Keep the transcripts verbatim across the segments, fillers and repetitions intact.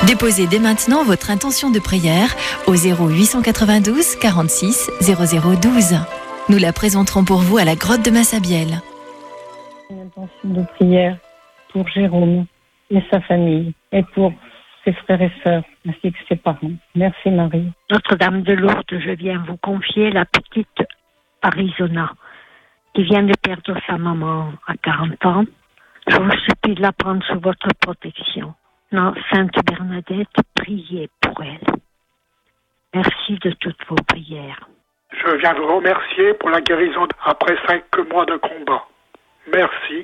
Déposez dès maintenant votre intention de prière au zéro huit cent quatre-vingt-douze quarante-six zéro zéro douze. Nous la présenterons pour vous à la grotte de Massabielle. Une intention de prière pour Jérôme et sa famille et pour ses frères et sœurs ainsi que ses parents. Merci Marie. Notre-Dame de Lourdes, je viens vous confier la petite Arizona qui vient de perdre sa maman à quarante ans. Je vous supplie de la prendre sous votre protection. Non, Sainte Bernadette, priez pour elle. Merci de toutes vos prières. Je viens vous remercier pour la guérison après cinq mois de combat. Merci.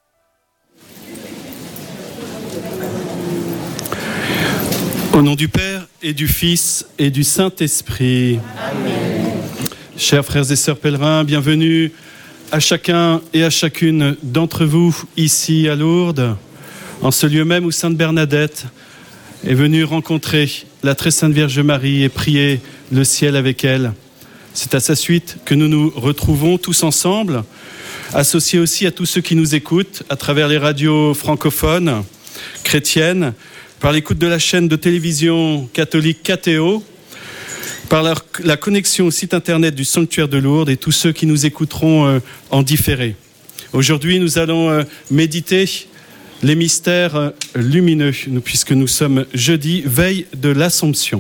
Au nom du Père et du Fils et du Saint-Esprit. Amen. Chers frères et sœurs pèlerins, bienvenue à chacun et à chacune d'entre vous ici à Lourdes, en ce lieu même où Sainte Bernadette est venue rencontrer la très sainte Vierge Marie et prier le ciel avec elle. C'est à sa suite que nous nous retrouvons tous ensemble, associés aussi à tous ceux qui nous écoutent à travers les radios francophones, chrétiennes, par l'écoute de la chaîne de télévision catholique K T O, par la, la connexion au site internet du Sanctuaire de Lourdes et tous ceux qui nous écouteront euh, en différé. Aujourd'hui, nous allons euh, méditer les mystères euh, lumineux, puisque nous sommes jeudi, veille de l'Assomption.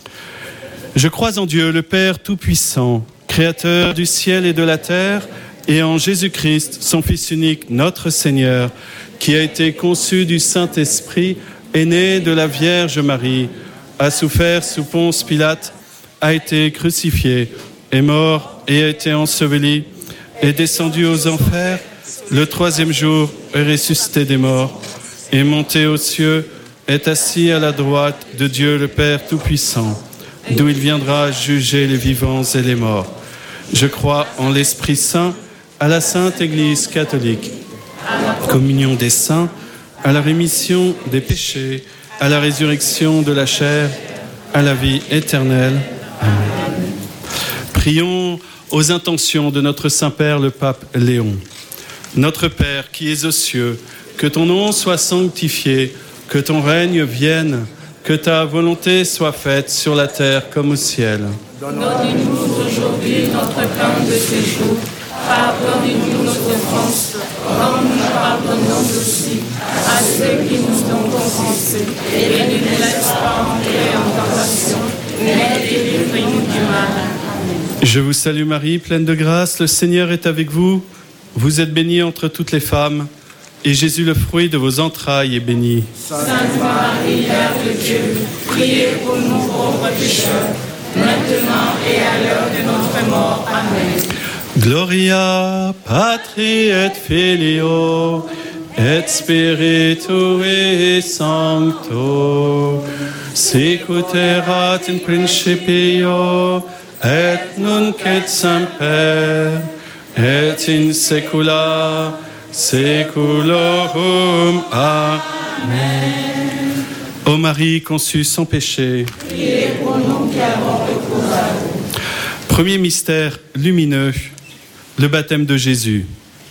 Je crois en Dieu, le Père Tout-Puissant, Créateur du ciel et de la terre, et en Jésus-Christ, son Fils unique, notre Seigneur, qui a été conçu du Saint-Esprit, est né de la Vierge Marie, a souffert sous Ponce Pilate, a été crucifié, est mort et a été enseveli, est descendu aux enfers, le troisième jour est ressuscité des morts, est monté aux cieux, est assis à la droite de Dieu le Père Tout-Puissant, d'où il viendra juger les vivants et les morts. Je crois en l'Esprit Saint, à la Sainte Église catholique, communion des saints, à la rémission des péchés, à la résurrection de la chair, à la vie éternelle. Amen. Prions aux intentions de notre Saint-Père, le Pape Léon. Notre Père qui es aux cieux, que ton nom soit sanctifié, que ton règne vienne, que ta volonté soit faite sur la terre comme au ciel. Donne-nous aujourd'hui notre pain de ce jour. Pardonne-nous nos offenses, comme nous pardonnons aussi à ceux qui nous ont offensés. Et ne nous laisse pas entrer en tentation, mais délivre-nous du mal. Je vous salue Marie, pleine de grâce, le Seigneur est avec vous. Vous êtes bénie entre toutes les femmes, et Jésus, le fruit de vos entrailles, est béni. Sainte Marie, Mère de Dieu, priez pour nous pauvres pécheurs, maintenant et à l'heure de notre mort. Amen. Gloria Patri et Filio et Spiritui Sancto, sic ut erat in principio et nunc et semper et in saecula saeculorum. Amen. Ô Marie conçue sans péché, priez pour nous qui avons recours à vous. Premier mystère lumineux, le baptême de Jésus.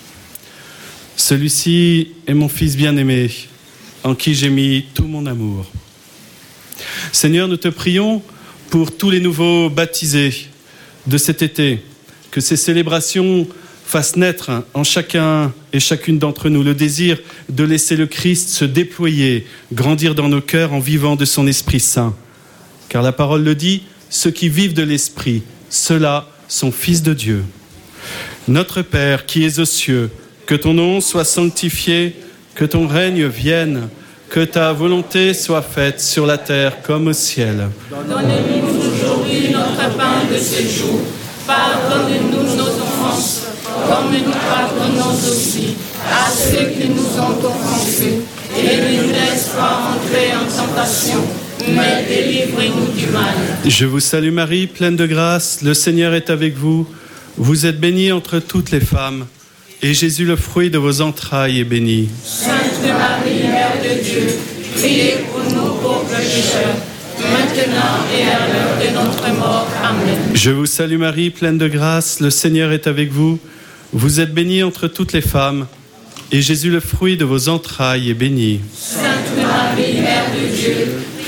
Celui-ci est mon Fils bien-aimé, en qui j'ai mis tout mon amour. Seigneur, nous te prions pour tous les nouveaux baptisés de cet été, que ces célébrations fassent naître en chacun et chacune d'entre nous le désir de laisser le Christ se déployer, grandir dans nos cœurs en vivant de son Esprit Saint. Car la parole le dit, ceux qui vivent de l'Esprit, ceux-là sont fils de Dieu. Notre Père qui es aux cieux, que ton nom soit sanctifié, que ton règne vienne, que ta volonté soit faite sur la terre comme au ciel. Donne-nous aujourd'hui notre pain de ce jour. Pardonne-nous nos offenses, comme nous pardonnons aussi à ceux qui nous ont offensés. Et ne nous laisse pas entrer en tentation, mais délivre-nous du mal. Je vous salue Marie, pleine de grâce, le Seigneur est avec vous. Vous êtes bénie entre toutes les femmes, et Jésus, le fruit de vos entrailles, est béni. Sainte Marie, Mère de Dieu, priez pour nous pauvres pécheurs, maintenant et à l'heure de notre mort. Amen. Je vous salue Marie, pleine de grâce, le Seigneur est avec vous. Vous êtes bénie entre toutes les femmes, et Jésus, le fruit de vos entrailles, est béni. Sainte Marie, Mère de Dieu,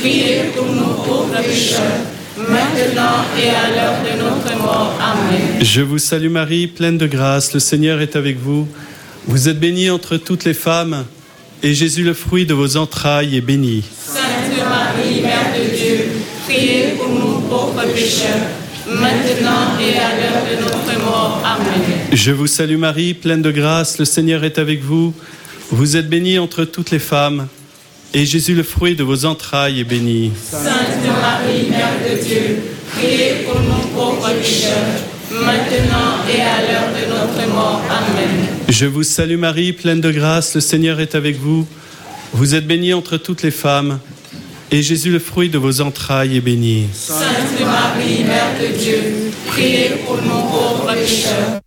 priez pour nous pauvres pécheurs, maintenant et à l'heure de notre mort. Amen. Je vous salue Marie, pleine de grâce, le Seigneur est avec vous. Vous êtes bénie entre toutes les femmes, et Jésus, le fruit de vos entrailles, est béni. Sainte Marie, Mère de Dieu, priez pour nous pauvres pécheurs, maintenant et à l'heure de notre mort. Amen. Je vous salue Marie, pleine de grâce, le Seigneur est avec vous. Vous êtes bénie entre toutes les femmes, et Jésus, le fruit de vos entrailles, est béni. Sainte Marie, Mère de Dieu, priez pour nous pauvres pécheurs, maintenant et à l'heure de notre mort. Amen. Je vous salue Marie, pleine de grâce, le Seigneur est avec vous. Vous êtes bénie entre toutes les femmes, et Jésus, le fruit de vos entrailles, est béni. Sainte Marie, Mère de Dieu, priez pour nous pauvres pécheurs.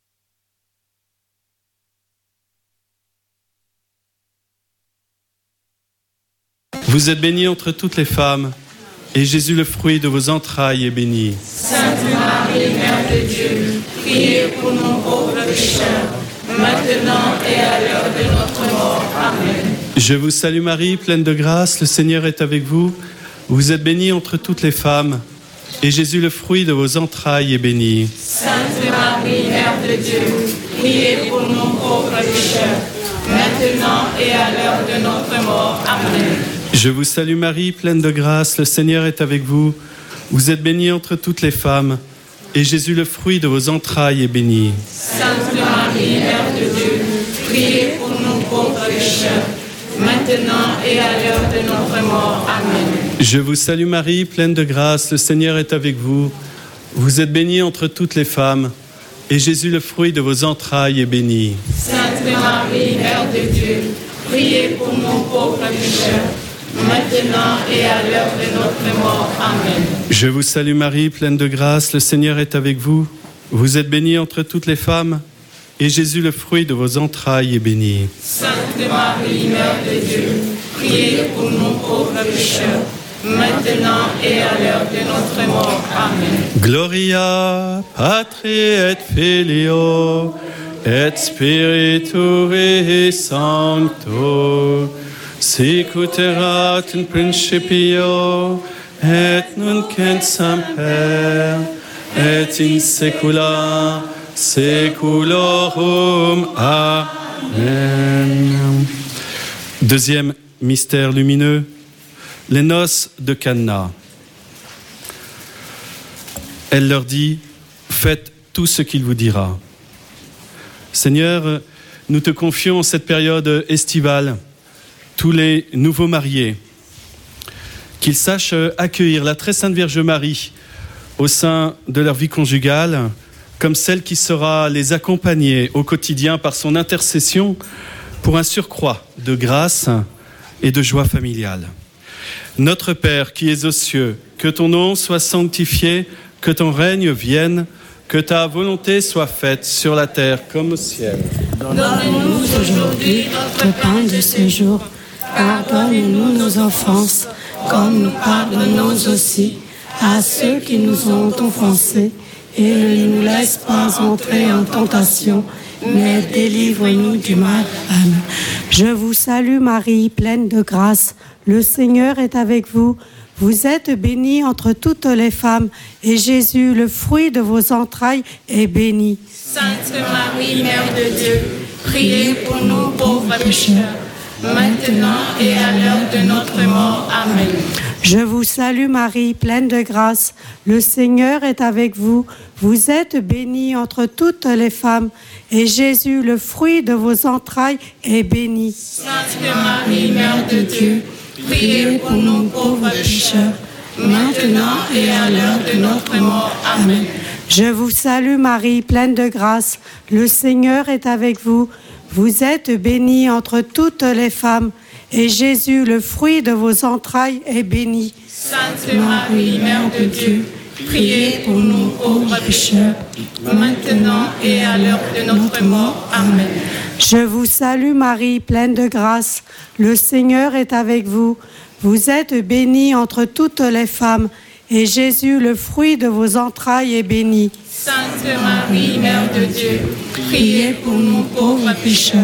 Vous êtes bénie entre toutes les femmes, et Jésus, le fruit de vos entrailles, est béni. Sainte Marie, Mère de Dieu, priez pour nous pauvres pécheurs, maintenant et à l'heure de notre mort. Amen. Je vous salue Marie, pleine de grâce, le Seigneur est avec vous. Vous êtes bénie entre toutes les femmes, et Jésus, le fruit de vos entrailles, est béni. Sainte Marie, Mère de Dieu, priez pour nous pauvres pécheurs, maintenant et à l'heure de notre mort. Amen. Je vous salue Marie, pleine de grâce, le Seigneur est avec vous. Vous êtes bénie entre toutes les femmes, et Jésus, le fruit de vos entrailles, est béni. Sainte Marie, Mère de Dieu, priez pour nous pauvres pécheurs, maintenant et à l'heure de notre mort. Amen. Je vous salue Marie, pleine de grâce, le Seigneur est avec vous. Vous êtes bénie entre toutes les femmes, et Jésus, le fruit de vos entrailles, est béni. Sainte Marie, Mère de Dieu, priez pour nous pauvres pécheurs, maintenant et à l'heure de notre mort. Amen. Je vous salue Marie, pleine de grâce, le Seigneur est avec vous. Vous êtes bénie entre toutes les femmes, et Jésus, le fruit de vos entrailles, est béni. Sainte Marie, Mère de Dieu, priez pour nous pauvres pécheurs, maintenant et à l'heure de notre mort. Amen. Gloria Patri et Filio et Spiritui Sancto, sic ut erat in principio et nunc et semper et in saecula saeculorum. Amen. Deuxième mystère lumineux, les noces de Cana. Elle leur dit, faites tout ce qu'il vous dira. Seigneur, nous te confions cette période estivale, tous les nouveaux mariés, qu'ils sachent accueillir la très sainte Vierge Marie au sein de leur vie conjugale, comme celle qui saura les accompagner au quotidien par son intercession pour un surcroît de grâce et de joie familiale. Notre Père qui es aux cieux, que ton nom soit sanctifié, que ton règne vienne, que ta volonté soit faite sur la terre comme au ciel. Donne-nous aujourd'hui notre pain de ce jour. Pardonne-nous nos offenses, comme nous pardonnons aussi à ceux qui nous ont offensés. Et ne nous laisse pas entrer en tentation, mais délivre-nous du mal. Amen. Je vous salue Marie, pleine de grâce. Le Seigneur est avec vous. Vous êtes bénie entre toutes les femmes, et Jésus, le fruit de vos entrailles, est béni. Sainte Marie, Mère de Dieu, priez pour nous pauvres pécheurs, maintenant et à l'heure de notre mort. Amen. Je vous salue Marie, pleine de grâce. Le Seigneur est avec vous. Vous êtes bénie entre toutes les femmes, et Jésus, le fruit de vos entrailles, est béni. Sainte Marie, Mère de Dieu, priez pour nous pauvres pécheurs, maintenant et à l'heure de notre mort. Amen. Je vous salue Marie, pleine de grâce. Le Seigneur est avec vous. Vous êtes bénie entre toutes les femmes, et Jésus, le fruit de vos entrailles, est béni. Sainte Marie, Mère de Dieu, priez pour nous pauvres pécheurs, maintenant et à l'heure de notre mort. Amen. Je vous salue Marie, pleine de grâce. Le Seigneur est avec vous. Vous êtes bénie entre toutes les femmes, et Jésus, le fruit de vos entrailles, est béni. Sainte Marie, Mère de Dieu, priez pour nous pauvres pécheurs,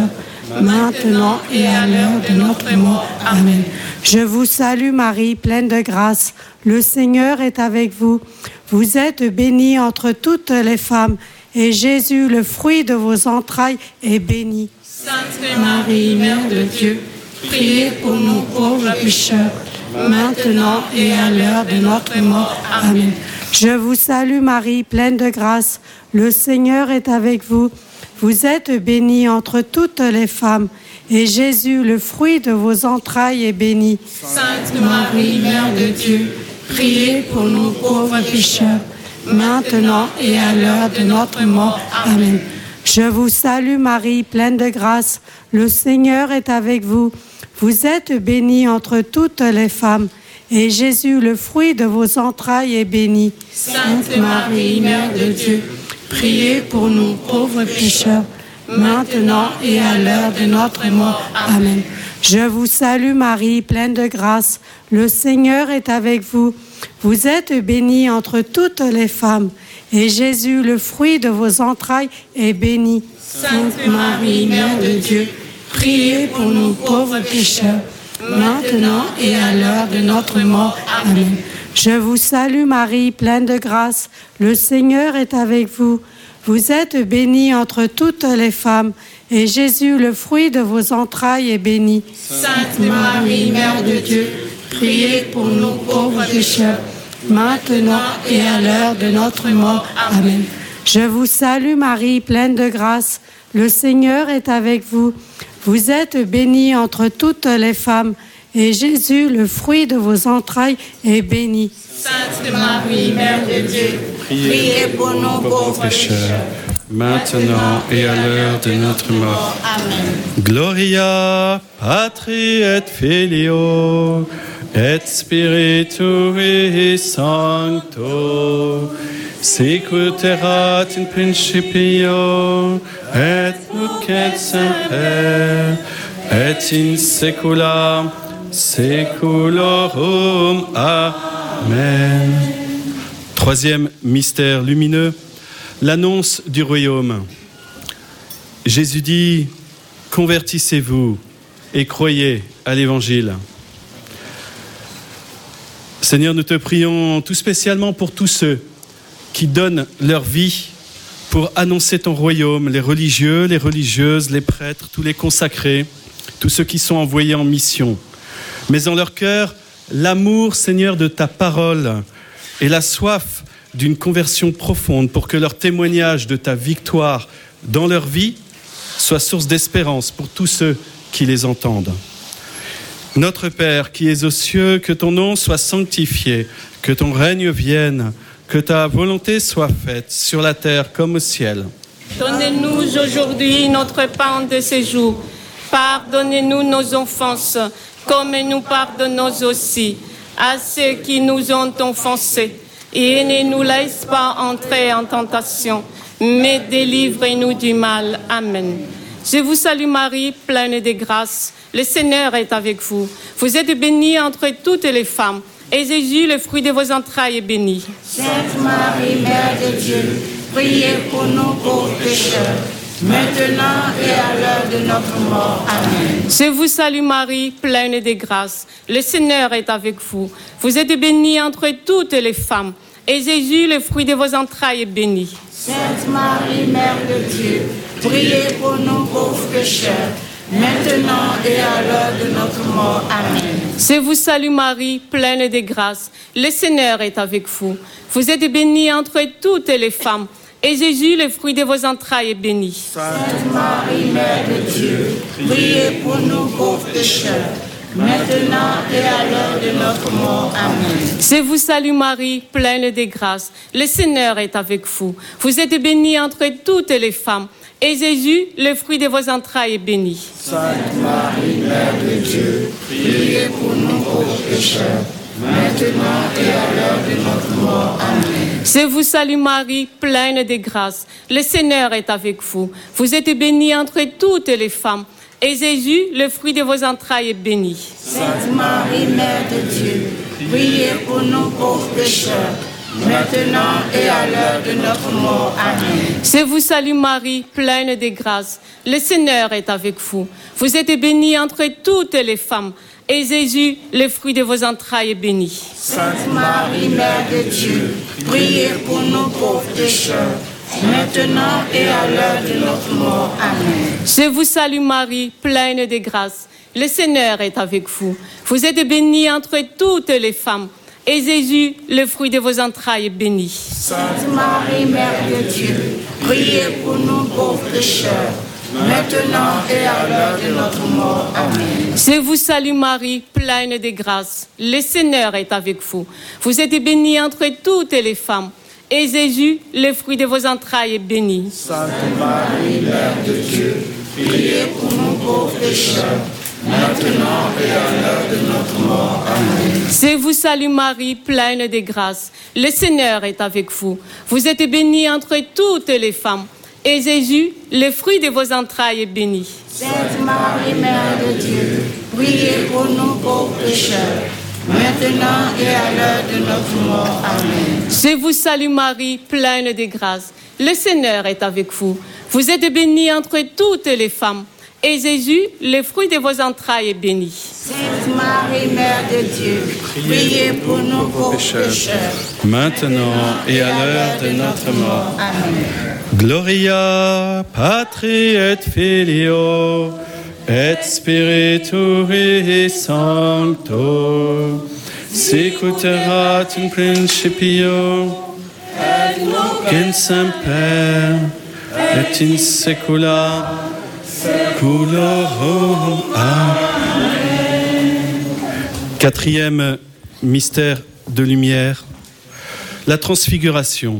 maintenant et à l'heure de notre mort. Amen. Je vous salue Marie, pleine de grâce. Le Seigneur est avec vous. Vous êtes bénie entre toutes les femmes, et Jésus, le fruit de vos entrailles, est béni. Sainte Marie, Mère de Dieu, priez pour nous pauvres pécheurs, maintenant et à l'heure de notre mort. Amen. Je vous salue Marie, pleine de grâce. Le Seigneur est avec vous. Vous êtes bénie entre toutes les femmes, et Jésus, le fruit de vos entrailles, est béni. Sainte Marie, Mère de Dieu, priez pour nous pauvres pécheurs, maintenant et à l'heure de notre mort. Amen. Je vous salue Marie, pleine de grâce. Le Seigneur est avec vous. Vous êtes bénie entre toutes les femmes, et Jésus, le fruit de vos entrailles, est béni. Sainte Marie, Mère de Dieu, priez pour nous pauvres pécheurs, maintenant et à l'heure de notre mort. Amen. Je vous salue Marie, pleine de grâce. Le Seigneur est avec vous. Vous êtes bénie entre toutes les femmes, et Jésus, le fruit de vos entrailles, est béni. Sainte Marie, Mère de Dieu, priez pour nous pauvres pécheurs, maintenant et à l'heure de notre mort. Amen. Je vous salue Marie, pleine de grâce. Le Seigneur est avec vous. Vous êtes bénie entre toutes les femmes, et Jésus, le fruit de vos entrailles, est béni. Sainte Marie, Mère de Dieu, priez pour nous pauvres pécheurs, maintenant et à l'heure de notre mort. Amen. Je vous salue Marie, pleine de grâce. Le Seigneur est avec vous. Vous êtes bénie entre toutes les femmes, et Jésus, le fruit de vos entrailles, est béni. Sainte Marie, Mère de Dieu, priez pour nous pauvres pécheurs, maintenant et à l'heure de notre mort. Amen. Gloria Patri et Filio et Spiritui Sancto, sic ut erat in principio et nunc et semper et in saecula saeculorum. Amen. Troisième mystère lumineux, l'annonce du royaume. Jésus dit, convertissez-vous et croyez à l'évangile. Seigneur, nous te prions tout spécialement pour tous ceux qui donnent leur vie pour annoncer ton royaume, les religieux, les religieuses, les prêtres, tous les consacrés, tous ceux qui sont envoyés en mission. Mais en leur cœur, l'amour, Seigneur, de ta parole et la soif d'une conversion profonde pour que leur témoignage de ta victoire dans leur vie soit source d'espérance pour tous ceux qui les entendent. Notre Père qui es aux cieux, que ton nom soit sanctifié, que ton règne vienne, que ta volonté soit faite sur la terre comme au ciel. Donnez-nous aujourd'hui notre pain de ce jour. Pardonnez-nous nos offenses, comme nous pardonnons aussi à ceux qui nous ont offensés. Et ne nous laisse pas entrer en tentation, mais délivrez-nous du mal. Amen. Je vous salue Marie, pleine de grâce. Le Seigneur est avec vous. Vous êtes bénie entre toutes les femmes, et Jésus, le fruit de vos entrailles, est béni. Sainte Marie, Mère de Dieu, priez pour nous pauvres pécheurs, maintenant et à l'heure de notre mort. Amen. Je vous salue Marie, pleine de grâce. Le Seigneur est avec vous. Vous êtes bénie entre toutes les femmes, et Jésus, le fruit de vos entrailles, est béni. Sainte Marie, Mère de Dieu, priez pour nous pauvres pécheurs, maintenant et à l'heure de notre mort. Amen. Je vous salue Marie, pleine de grâce. Le Seigneur est avec vous. Vous êtes bénie entre toutes les femmes, et Jésus, le fruit de vos entrailles, est béni. Sainte Marie, Mère de Dieu, priez pour nous pauvres pécheurs, maintenant et à l'heure de notre mort. Amen. Je vous salue Marie, pleine de grâce. Le Seigneur est avec vous. Vous êtes bénie entre toutes les femmes, et Jésus, le fruit de vos entrailles, est béni. Sainte Marie, Mère de Dieu, priez pour nous pauvres pécheurs, maintenant et à l'heure de notre mort. Amen. Je vous salue Marie, pleine de grâce. Le Seigneur est avec vous. Vous êtes bénie entre toutes les femmes, et Jésus, le fruit de vos entrailles, est béni. Sainte Marie, Mère de Dieu, priez pour nous pauvres pécheurs, maintenant et à l'heure de notre mort. Amen. Je vous salue Marie, pleine de grâce. Le Seigneur est avec vous. Vous êtes bénie entre toutes les femmes, et Jésus, le fruit de vos entrailles, est béni. Sainte Marie, Mère de Dieu, priez pour nous pauvres pécheurs, maintenant et à l'heure de notre mort. Amen. Je vous salue Marie, pleine de grâce. Le Seigneur est avec vous. Vous êtes bénie entre toutes les femmes, et Jésus, le fruit de vos entrailles, est béni. Sainte Marie, Mère de Dieu, priez pour nous pauvres pécheurs, maintenant et à l'heure de notre mort. Amen. Je vous salue Marie, pleine de grâce. Le Seigneur est avec vous. Vous êtes bénie entre toutes les femmes, et Jésus, le fruit de vos entrailles, est béni. Sainte Marie, Mère de Dieu, priez pour nous pauvres pécheurs, maintenant et à l'heure de notre mort. Amen. Je vous salue Marie, pleine de grâce. Le Seigneur est avec vous. Vous êtes bénie entre toutes les femmes, et Jésus, le fruit de vos entrailles, est béni. Sainte Marie, Mère de Dieu, priez pour nous pauvres pécheurs, maintenant et à l'heure de notre mort. Amen. Je vous salue Marie, pleine de grâce. Le Seigneur est avec vous. Vous êtes bénie entre toutes les femmes, et Jésus, le fruit de vos entrailles, est béni. Sainte Marie, Mère de Dieu, priez pour nous pauvres pécheurs, maintenant et à l'heure de notre mort. Amen. Gloria Patri et Filio et Spiritui Sancto, sicut erat in principio et in semper et in saecula saeculorum. Amen. Quatrième mystère de lumière, la transfiguration.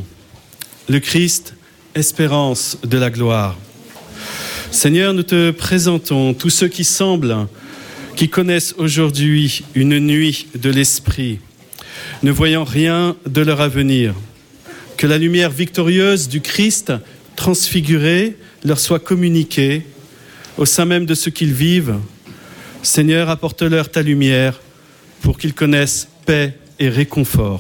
Le Christ, espérance de la gloire. Seigneur, nous te présentons tous ceux qui semblent, qui connaissent aujourd'hui une nuit de l'esprit, ne voyant rien de leur avenir. Que la lumière victorieuse du Christ transfiguré leur soit communiquée au sein même de ce qu'ils vivent. Seigneur, apporte-leur ta lumière pour qu'ils connaissent paix et réconfort.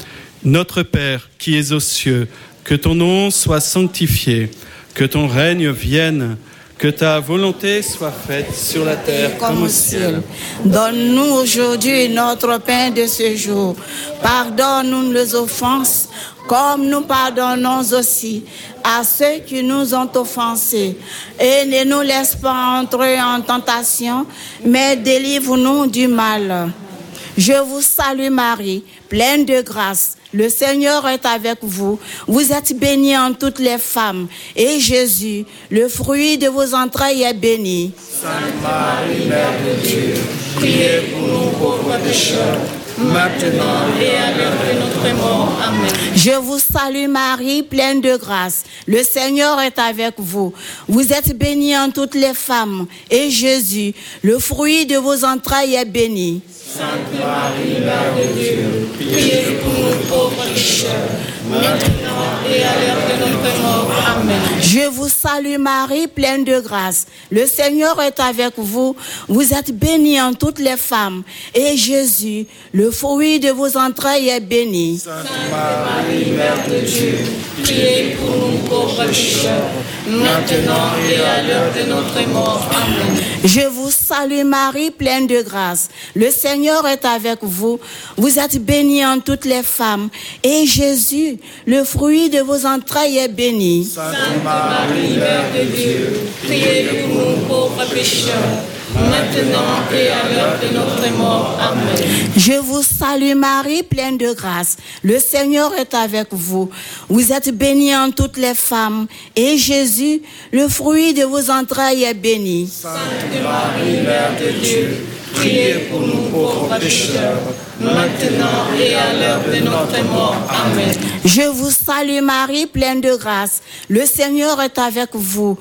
Notre Père qui es aux cieux, que ton nom soit sanctifié, que ton règne vienne, que ta volonté soit faite sur la terre comme au ciel. Donne-nous aujourd'hui notre pain de ce jour. Pardonne-nous nos offenses, comme nous pardonnons aussi à ceux qui nous ont offensés. Et ne nous laisse pas entrer en tentation, mais délivre-nous du mal. Je vous salue Marie, pleine de grâce. Le Seigneur est avec vous. Vous êtes bénie en toutes les femmes. Et Jésus, le fruit de vos entrailles, est béni. Sainte Marie, Mère de Dieu, priez pour nous pauvres pécheurs, maintenant et à l'heure de notre mort. Amen. Je vous salue Marie, pleine de grâce. Le Seigneur est avec vous. Vous êtes bénie en toutes les femmes. Et Jésus, le fruit de vos entrailles, est béni. Sainte Marie, Mère de Dieu, priez pour nous pauvres pécheurs, maintenant et à l'heure de notre mort. Amen. Je vous salue Marie, pleine de grâce. Le Seigneur est avec vous. Vous êtes bénie en toutes les femmes. Et Jésus, le fruit de vos entrailles, est béni. Sainte Marie, Mère de Dieu, priez pour nous pauvres pécheurs, maintenant et à l'heure de notre mort. Amen. Je vous salue Marie, pleine de grâce. Le Seigneur est avec vous. Vous êtes bénie en toutes les femmes. Et Jésus, le fruit de vos entrailles, est béni. Sainte Marie, Mère de Dieu, priez pour nous pauvres pécheurs, maintenant et à l'heure de notre mort. Amen. Je vous salue Marie, pleine de grâce. Le Seigneur est avec vous. Vous êtes bénie en toutes les femmes. Et Jésus, le fruit de vos entrailles, est béni. Sainte Marie, Mère de Dieu, priez pour nous pauvres pécheurs, maintenant et à l'heure de notre mort. Amen. Je vous salue Marie, pleine de grâce. Le Seigneur est avec vous.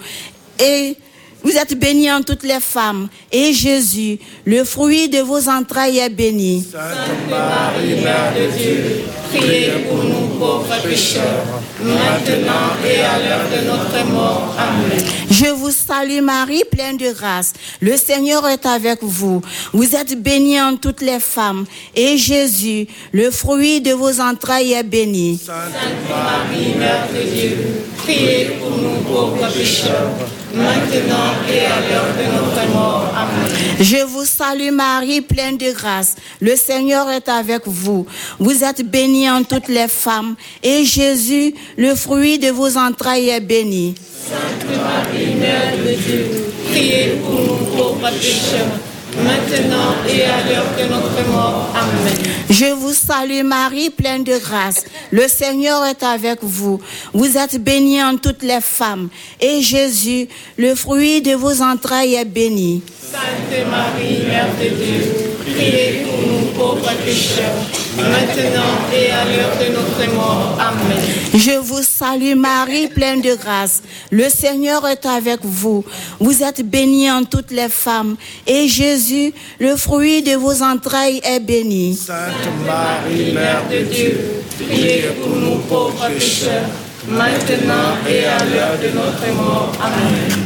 Et vous êtes bénie en toutes les femmes. Et Jésus, le fruit de vos entrailles, est béni. Sainte Marie, Mère de Dieu, priez pour nous pauvres pécheurs, maintenant et à l'heure de notre mort. Amen. Je vous salue Marie, pleine de grâce. Le Seigneur est avec vous. Vous êtes bénie en toutes les femmes. Et Jésus, le fruit de vos entrailles, est béni. Sainte Marie, Mère de Dieu, priez pour nous pauvres pécheurs, maintenant et à l'heure de notre mort. Amen. Je vous salue Marie, pleine de grâce. Le Seigneur est avec vous. Vous êtes bénie en toutes les femmes. Et Jésus, le fruit de vos entrailles, est béni. Sainte Marie, Mère de Dieu, priez pour nous pauvres pécheurs, maintenant et à l'heure de notre mort. Amen. Je vous salue Marie, pleine de grâce. Le Seigneur est avec vous. Vous êtes bénie en toutes les femmes. Et Jésus, le fruit de vos entrailles, est béni. Sainte Marie, Mère de Dieu, priez pour nous pauvres pécheurs, maintenant et à l'heure de notre mort. Amen. Je vous salue Marie, pleine de grâce. Le Seigneur est avec vous. Vous êtes bénie en toutes les femmes. Et Jésus, le fruit de vos entrailles, est béni. Sainte Marie, Mère de Dieu, priez pour nous pauvres pécheurs, maintenant et à l'heure de notre mort. Amen.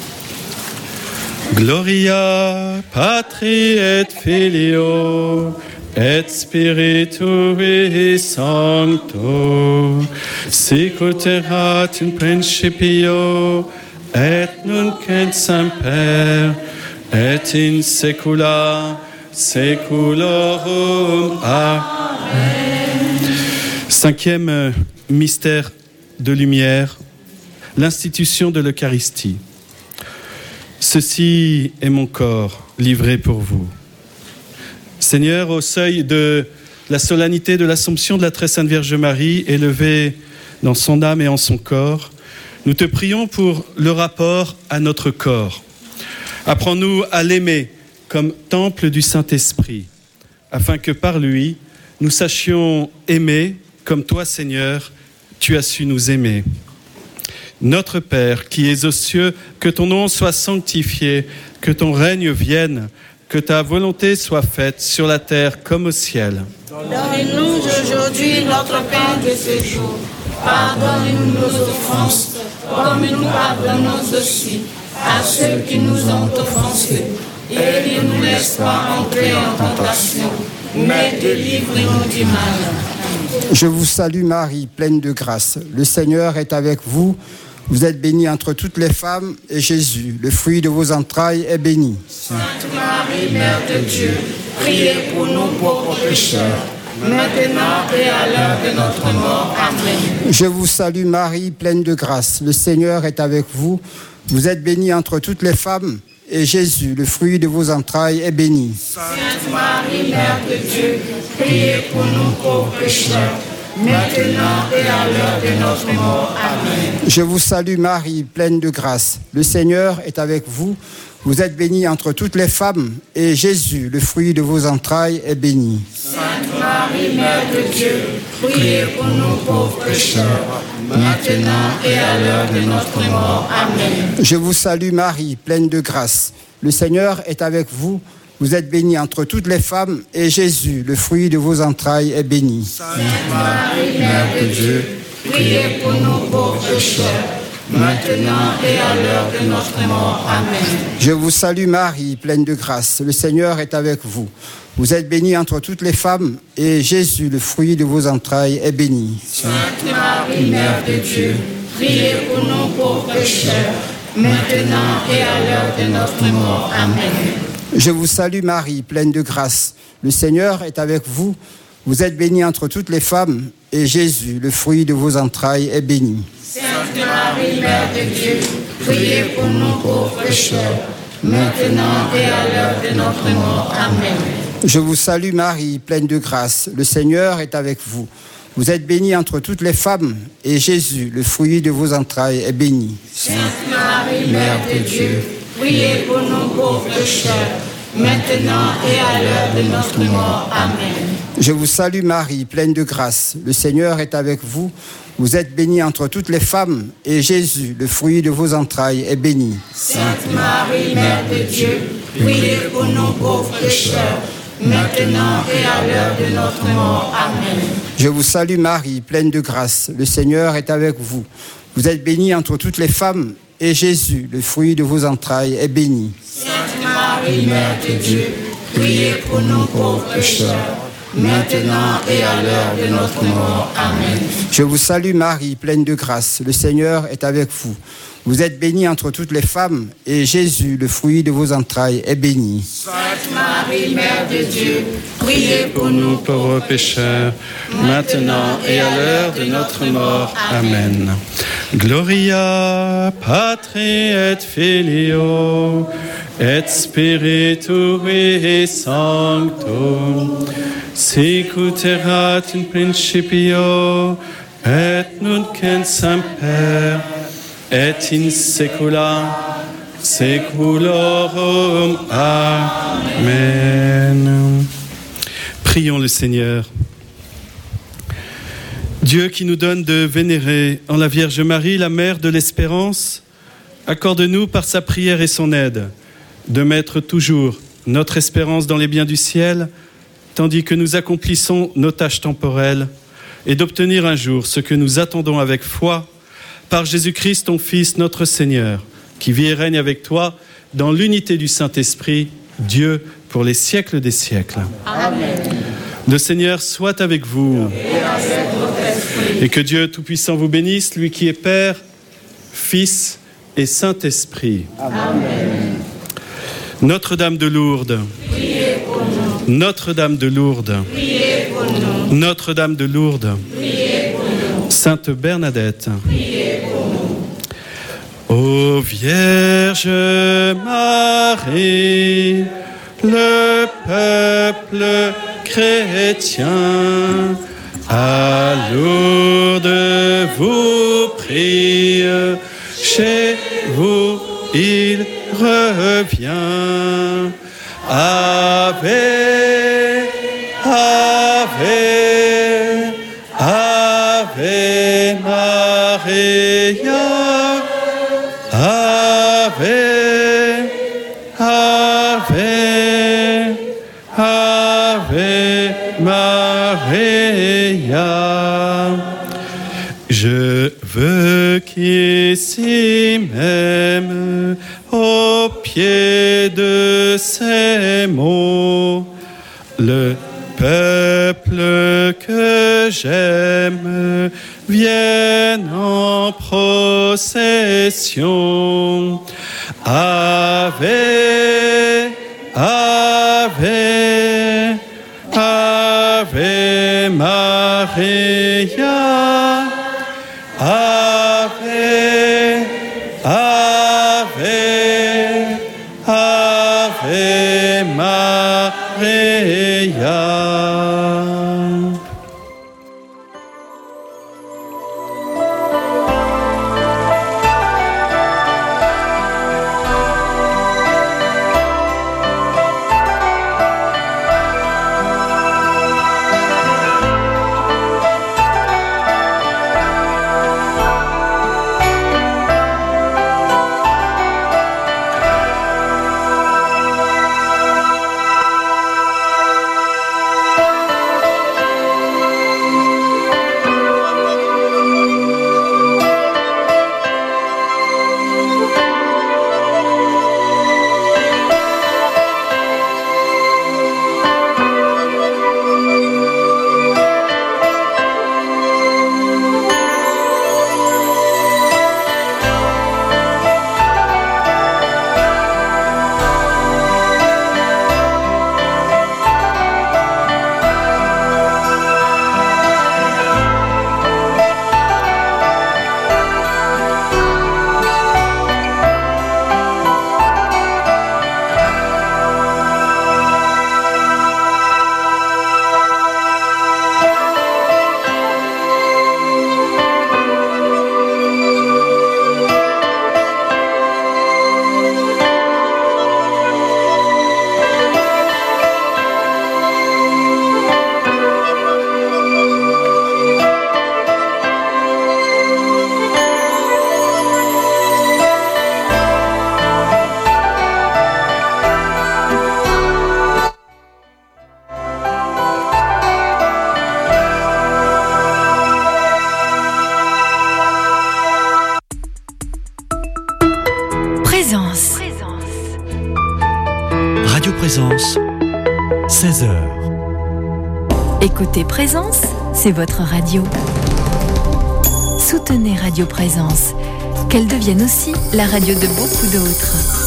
Gloria Patri et Filio et Spiritui Sancto, sic ut erat in principio et nunc et semper et in saecula saeculorum. Amen. Cinquième mystère de lumière, l'institution de l'Eucharistie. Ceci est mon corps livré pour vous. Seigneur, au seuil de la solennité de l'Assomption de la Très Sainte Vierge Marie, élevée dans son âme et en son corps, nous te prions pour le rapport à notre corps. Apprends-nous à l'aimer comme temple du Saint-Esprit, afin que par lui, nous sachions aimer comme toi, Seigneur, tu as su nous aimer. Notre Père, qui es aux cieux, que ton nom soit sanctifié, que ton règne vienne, que ta volonté soit faite sur la terre comme au ciel. Donne-nous aujourd'hui notre pain de ce jour. Pardonne-nous nos offenses, comme nous pardonnons aussi à ceux qui nous ont offensés. Et ne nous laisse pas entrer en tentation, mais délivre-nous du mal. Je vous salue Marie, pleine de grâce. Le Seigneur est avec vous. Vous êtes bénie entre toutes les femmes, et Jésus, le fruit de vos entrailles, est béni. Sainte Marie, Mère de Dieu, priez pour nous pauvres pécheurs, maintenant et à l'heure de notre mort. Amen. Je vous salue Marie, pleine de grâce. Le Seigneur est avec vous. Vous êtes bénie entre toutes les femmes, et Jésus, le fruit de vos entrailles, est béni. Sainte Marie, Mère de Dieu, priez pour nous pauvres pécheurs, maintenant et à l'heure de notre mort. Amen. Je vous salue Marie, pleine de grâce. Le Seigneur est avec vous. Vous êtes bénie entre toutes les femmes, et Jésus, le fruit de vos entrailles, est béni. Sainte Marie, Mère de Dieu, priez pour nous pauvres pécheurs, maintenant et à l'heure de notre mort. Amen. Je vous salue Marie, pleine de grâce. Le Seigneur est avec vous. Vous êtes bénie entre toutes les femmes, et Jésus, le fruit de vos entrailles, est béni. Sainte Marie, Mère de Dieu, priez pour nous pauvres pécheurs, maintenant et à l'heure de notre mort. Amen. Je vous salue Marie, pleine de grâce. Le Seigneur est avec vous. Vous êtes bénie entre toutes les femmes, et Jésus, le fruit de vos entrailles, est béni. Sainte Marie, Mère de Dieu, priez pour nous pauvres pécheurs, maintenant et à l'heure de notre mort. Amen. Je vous salue Marie, pleine de grâce. Le Seigneur est avec vous. Vous êtes bénie entre toutes les femmes, et Jésus, le fruit de vos entrailles, est béni. Sainte Marie, Mère de Dieu, priez pour nous pauvres pécheurs, maintenant et à l'heure de notre mort. Amen. Je vous salue Marie, pleine de grâce. Le Seigneur est avec vous. Vous êtes bénie entre toutes les femmes, et Jésus, le fruit de vos entrailles, est béni. Sainte Marie, Mère de Dieu, priez pour nous pauvres pécheurs, maintenant et à l'heure de notre mort. Amen. Je vous salue Marie, pleine de grâce. Le Seigneur est avec vous. Vous êtes bénie entre toutes les femmes, et Jésus, le fruit de vos entrailles, est béni. Sainte Marie, Mère de Dieu, priez pour nous pauvres pécheurs, maintenant et à l'heure de notre mort. Amen. Je vous salue Marie, pleine de grâce. Le Seigneur est avec vous. Vous êtes bénie entre toutes les femmes, et Jésus, le fruit de vos entrailles, est béni. Sainte Marie, Mère de Dieu, priez pour nous pauvres pécheurs, maintenant et à l'heure de notre mort. Amen. Je vous salue Marie, pleine de grâce. Le Seigneur est avec vous. Vous êtes bénie entre toutes les femmes, et Jésus, le fruit de vos entrailles, est béni. Sainte Marie, Mère de Dieu, priez pour nous pauvres pécheurs, maintenant et à l'heure de notre mort. Amen. Gloria Patri et Filio et Spiritui Sancto, sicut erat in principio et nunc et semper et in saecula saeculorum. Amen. Prions le Seigneur. Dieu qui nous donne de vénérer en la Vierge Marie, la mère de l'espérance, accorde-nous par sa prière et son aide de mettre toujours notre espérance dans les biens du ciel, tandis que nous accomplissons nos tâches temporelles, et d'obtenir un jour ce que nous attendons avec foi, par Jésus-Christ, ton Fils, notre Seigneur, qui vit et règne avec toi dans l'unité du Saint-Esprit, Dieu, pour les siècles des siècles. Amen. Le Seigneur soit avec vous. Et avec votre esprit. Et que Dieu Tout-Puissant vous bénisse, lui qui est Père, Fils et Saint-Esprit. Amen. Notre-Dame de Lourdes. Priez pour nous. Notre-Dame de Lourdes. Priez pour nous. Notre-Dame de Lourdes. Priez pour nous. Sainte Bernadette. Priez pour nous. Ô Vierge Marie, le peuple chrétien à Lourdes vous prie, chez vous il revient. Ave, Ave, Ave Maria, Ave, Ave, Ave Maria. Je veux qu'ici même, au pied de ces mots, le peuple que j'aime vienne en procession. Ave, Ave, Ave Maria, Ave, Ave, Ave Maria. Radio Présence, seize heures. Écoutez Présence, c'est votre radio. Soutenez Radio Présence, qu'elle devienne aussi la radio de beaucoup d'autres.